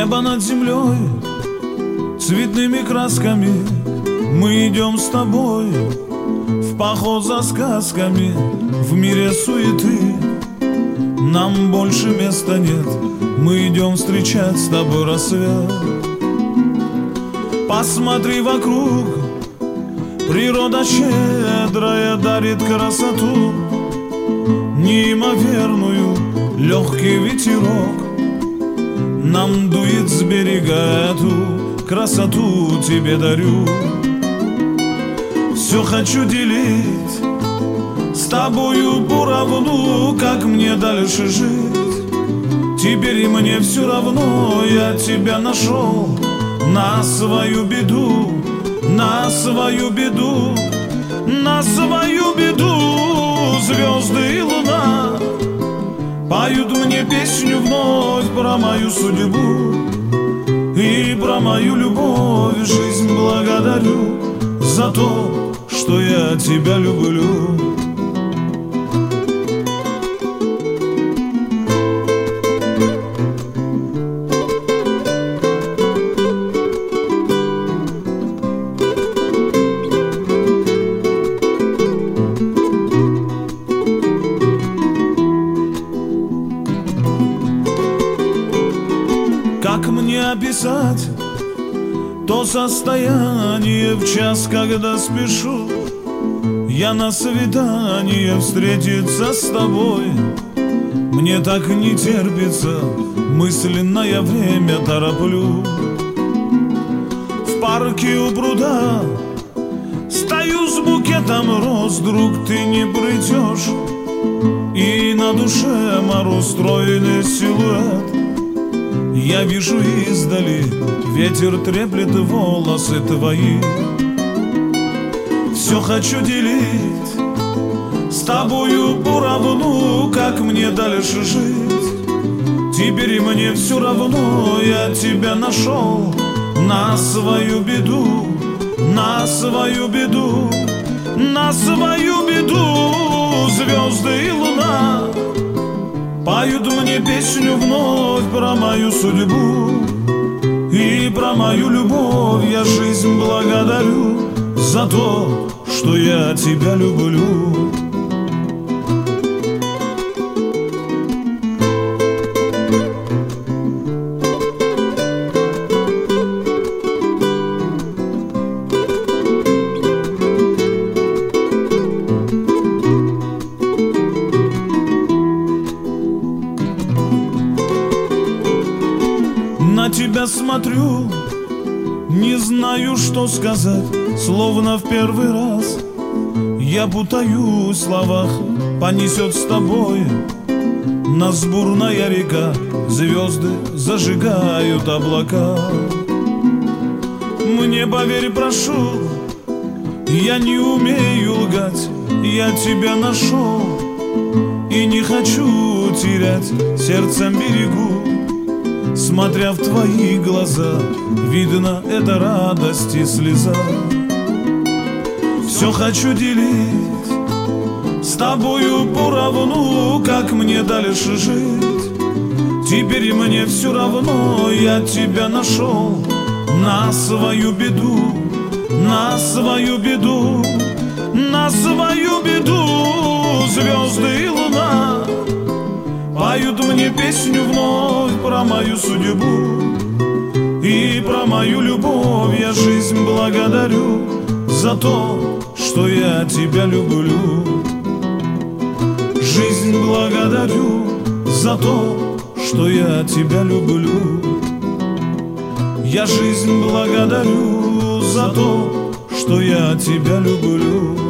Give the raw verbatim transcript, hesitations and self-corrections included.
Небо над землей цветными красками. Мы идем с тобой в поход за сказками. В мире суеты нам больше места нет. Мы идем встречать с тобой рассвет. Посмотри вокруг, природа щедрая дарит красоту неимоверную. Легкий ветерок нам дует с берега, эту красоту тебе дарю. Все хочу делить с тобою поровну, как мне дальше жить. Теперь и мне все равно, я тебя нашел на свою беду, на свою беду, на свою беду. Звезды и луна поют мне песню вновь про мою судьбу и про мою любовь. Жизнь благодарю за то, что я тебя люблю. Как мне описать то состояние в час, когда спешу я на свидание встретиться с тобой? Мне так не терпится, мысленное время тороплю. В парке у пруда стою с букетом роз, друг, ты не придешь, и на душе мороз, стройный силуэт. Я вижу издали, ветер треплет волосы твои. Все хочу делить с тобою поровну, как мне дальше жить. Теперь и мне все равно, я тебя нашел на свою беду, на свою беду, на свою беду. Звезды и луна поют мне песню вновь про мою судьбу и про мою любовь. Я жизнь благодарю за то, что я тебя люблю. На тебя смотрю, не знаю, что сказать, словно в первый раз. Я путаю в словах, понесет с тобой нас бурная река. Звезды зажигают облака. Мне поверь, прошу, я не умею лгать. Я тебя нашел и не хочу терять, сердцем берегу. Смотря в твои глаза, видно, это радость и слеза. Все хочу делить с тобою поровну, как мне дальше жить. Теперь и мне все равно, я тебя нашел на свою беду, на свою беду, на свою беду. Звезды и луна поют мне песню вновь про мою судьбу и про мою любовь. Я жизнь благодарю за то, что я тебя люблю. Жизнь благодарю за то, что я тебя люблю. Я жизнь благодарю за то, что я тебя люблю.